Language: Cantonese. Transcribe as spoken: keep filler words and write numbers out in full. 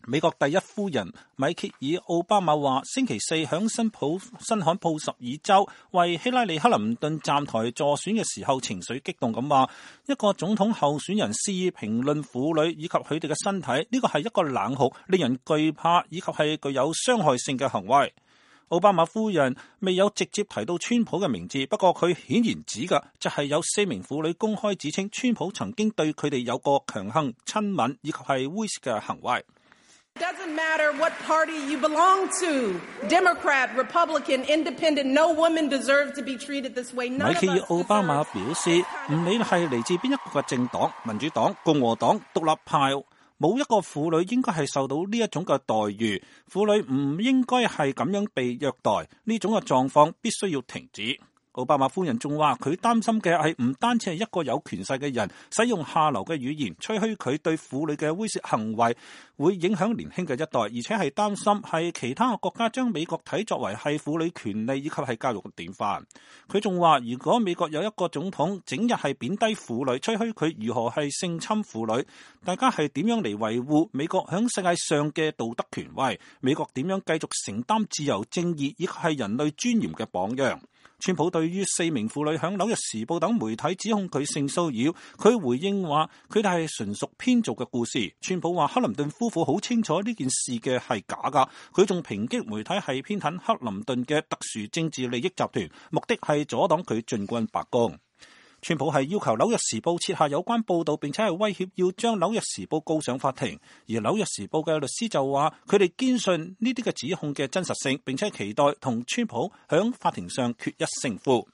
美國第一夫人米歇爾奧巴馬話，星期四響新普新罕布什爾州為希拉里克林頓站台助選嘅時候，情緒激動咁話，一個總統候選人肆意評論婦女以及佢哋嘅身體，呢個係一個冷酷、令人懼怕以及係具有傷害性嘅行為。奧巴馬夫人未有直接提到川普嘅名字，不過佢顯然指嘅就係有四名婦女公開指稱川普曾經對佢哋有過強行親吻以及係猥褻嘅行為。 Doesn't matter what party you belong to, Democrat, Republican, Independent, no woman deserves to be treated this way. 米歇爾奧巴馬表示，唔理係嚟自邊一個嘅政黨，民主黨、共和黨、獨立派，冇一個婦女應該係受到呢一種嘅待遇，婦女唔應該係咁樣被虐待，呢種嘅狀況必須要停止。奧巴馬夫人仲話，佢擔心嘅係唔單止係一個有權勢嘅人使用下流嘅語言吹噓佢對婦女嘅猥褻行為會影響年輕嘅一代，而且係擔心係其他國家將美國睇作為係婦女權利以及係教育嘅典範。佢仲話，如果美國有一個總統整日係貶低婦女，吹噓佢如何係性侵婦女，大家係點樣嚟維護美國響世界上嘅道德權威？美國點樣繼續承擔自由、正義以及係人類尊嚴嘅榜樣？川普對於四名婦女響紐約時報等媒體指控佢性騷擾，佢回應話佢哋係純屬編造嘅故事。川普話克林頓夫婦好清楚呢件事嘅係假噶，佢仲抨擊媒體係偏袒克林頓嘅特殊政治利益集團，目的係阻擋佢進軍白宮。川普係要求紐約時報撤下有關報導，並且係威脅要將紐約時報告上法庭。而紐約時報嘅律師就話，佢哋堅信呢啲嘅指控嘅真實性，並且期待同川普響法庭上決一勝負。